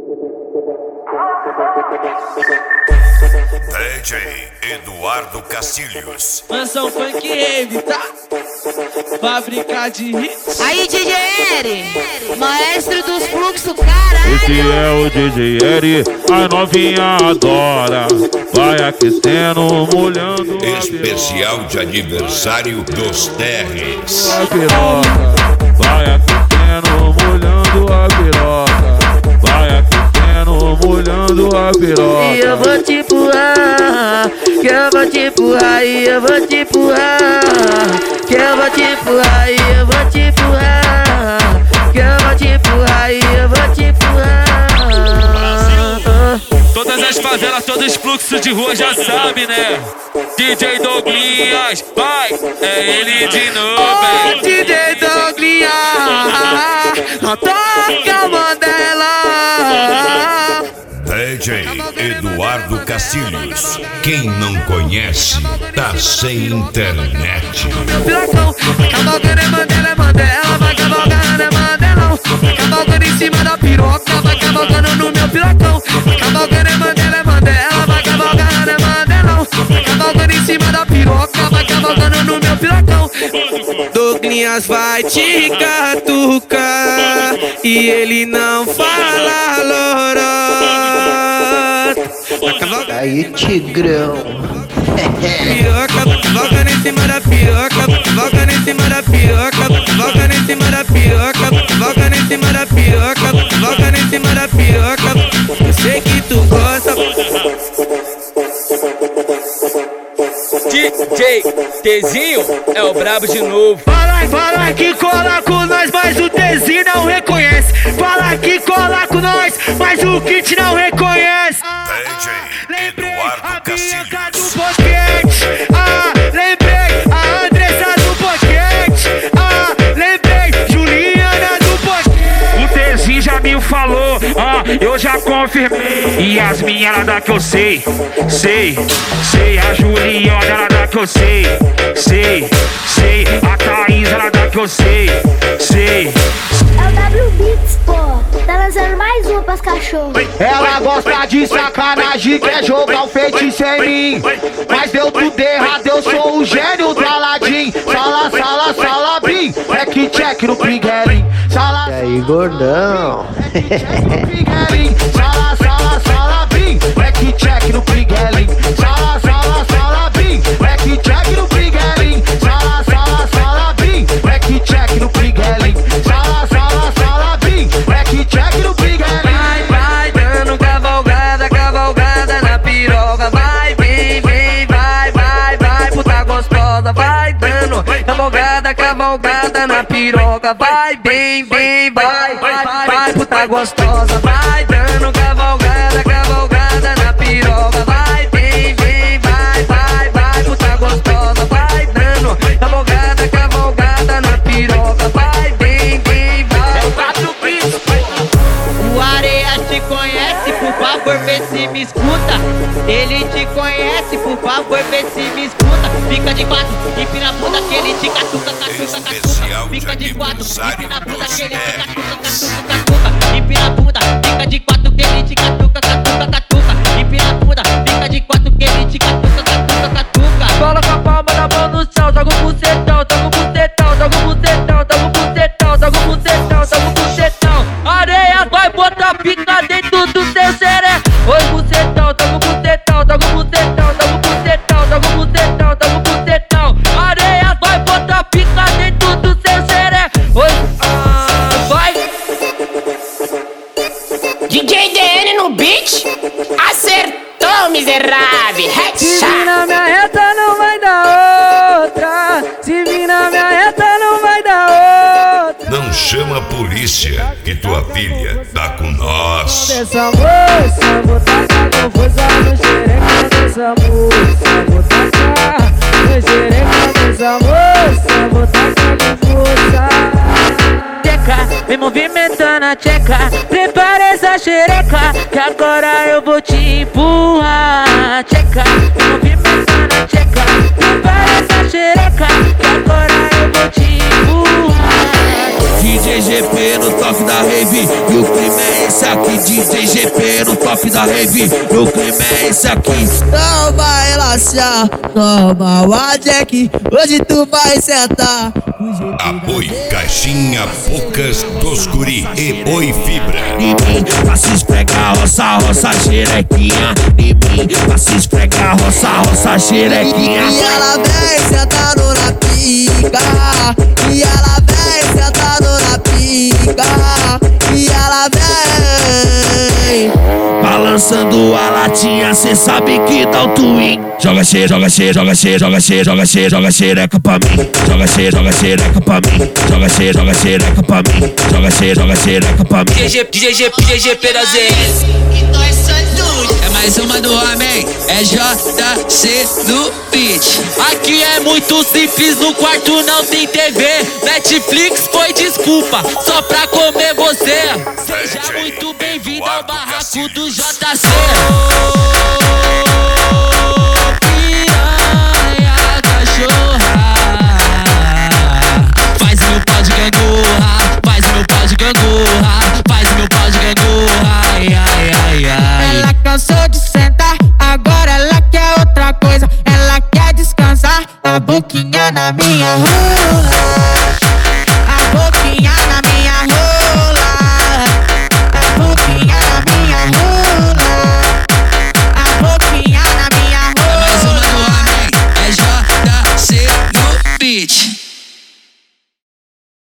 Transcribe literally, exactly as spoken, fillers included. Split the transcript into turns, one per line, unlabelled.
D J Eduardo Castilhos.
Mansão Funk Rave, tá? Fábrica de hits.
Aí, D J Eri, maestro dos fluxos, caralho.
Esse é o D J Eri, a novinha adora. Vai aquecendo, molhando.
Especial de aniversário dos Terres.
A piroca, vai aquecendo, molhando a piroca. Vai aquecendo, molhando a piroca.
E eu vou te empurrar, que eu vou te empurrar, e eu vou te empurrar, que eu vou te empurrar, e eu vou te empurrar, que eu vou te empurrar, e eu vou te empurrar.
Todas as favelas, todos os fluxos de rua já sabe, né? D J Douglinhas, vai, é ele de novo,
oh, D J Douglinhas, não toca Mandela.
D J Eduardo Castilhos. Quem não conhece, tá sem internet.
Pirocão, cavalgando é Mandela, é Mandela, vai cavalgando é Mandelão. Cavalgando em cima da piroca, vai cavalgando no meu pirocão. Cavalgando é Mandela, é Mandela, vai cavalgando é Mandelão. Cavalgando em cima da piroca, vai cavalgando no meu pirocão. Douglinhas vai te catucar e ele não fala loró.
Aí, Tigrão.
Piroca, cavalgando em cima da piroca, cavalgando em cima da piroca, cavalgando em cima da piroca, cavalgando em cima da piroca, cavalgando em cima da piroca. Eu sei que tu gosta.
D J Tezinho é o brabo de novo.
Fala, fala que cola com nós, mas o Tezinho não reconhece. Fala que cola com nós, mas o Kit não reconhece.
D J Eduardo Castilhos.
Ah, lembrei a Andressa do boquete. Ah, lembrei Juliana do boquete. O Tezinho já me falou, ah, eu já confirmei. E as minhas ela dá que eu sei, sei, sei. A Juliana ela dá que eu sei, sei, sei. A Thaís ela dá que eu sei, sei.
É o W Beats, pô. Tá lançando mais um pras cachorros.
Ela gosta de sacanagem, quer jogar o feitiço em mim. Mas deu tudo errado, eu sou o gênio do Aladim. Sala, sala, salabim, é que check no pinguelim. Sala,
e aí, gordão?
Sala, sala, salabim, é que check no pinguelim. Sala, sala, salabim, é que check no pinguelim. Sala, sala, salabim, é que check no pinguelim. Sala, sala, salabim, é que check no pinguelim.
Vai, vai, dando cavalgada, cavalgada na piroca. Vai, vem, vem, vai, vai, vai, puta gostosa. Vai dando cavalgada, cavalgada na piroca. Vai, vem, vem, vai, vai, vai, puta gostosa. Vai dando cavalgada, cavalgada na piroca. Vai, vem, vem, vai, vai, vai, puta gostosa. Vai dando cavalgada, cavalgada na piroca. Vai, vem, vem, vai. É o quatro bits. O Areia te conhece, por favor, vê se me escuta. Ele te conhece, por favor, vê se me escuta. Fica de quatro, empina a bunda que ele te catuca, catuca, catuca. Fica de quatro, empina a bunda que ele te catuca, catuca, catuca. Empina a bunda, fica de quatro que ele te catuca, catuca, catuca. Empina a bunda, fica de quatro que ele te catuca, catuca, catuca. Coloca a palma da mão no chão, joga o bucetão, joga o bucetão, joga o bucetão, joga o bucetão, joga o bucetão, joga o bucetão. Areia vai botar pica dentro do seu seré. Oi, bucetão, joga o bucetão, joga o bucetão, joga o bucetão, joga o bucetão, joga o bucetão. Areia vai botar pica dentro do seu seré. Oi, ah, vai.
D J D N no beat, acertou, miserável.
Se vir na minha reta não vai dar outra. Se vir na minha reta não vai dar outra.
Não chama a polícia, que tua filha tá com nós.
Dessa moça, vou tacar com força no xereca dessa moça. Vou tacar no xereca dessa moça. Vou tacar com força. Tcheca, vem movimentando a tcheca. Prepara essa xereca, que agora eu vou te empurrar. Tcheca, vem movimentando a tcheca. Prepara essa xereca, que agora eu vou te empurrar.
D J G P no top da rave, e o clima é esse aqui. D J G P no top da rave, e o clima é esse aqui.
Toma relaxar, toma o Jack, hoje tu vai sentar.
Apoio Caixinha Bocas dos Guri e Oi Fibra.
Em mim, pra se esfregar, roça, roça, xerequinha. Em mim, pra se esfregar, roça, roça, xerequinha.
E ela vem sentando na pica, e ela vem sentando na pica, e ela vem
balançando a latinha, cê sabe que dá o twin. Joga xere, joga xere, joga xere, joga xere, joga xere, joga xereca pra mim. Joga xere, joga xereca pra mim. Joga xere, joga xereca pra mim. Joga xere, joga xereca pra mim.
D J G P, D J P da Z S. É mais uma do homem, é J C no beat. Aqui é muito simples, no quarto não tem T V. Netflix foi desculpa, só pra comer você. Seja muito bem-vindo ao barraco do J C. Piranha, cachorra, faz meu pau de gangorra, faz meu pau de gangorra, faz meu pau de gangorra. Ai, ai, ai, ai.
Ela cansou de sentar, agora ela quer outra coisa. Ela quer descansar, a boquinha na minha rola.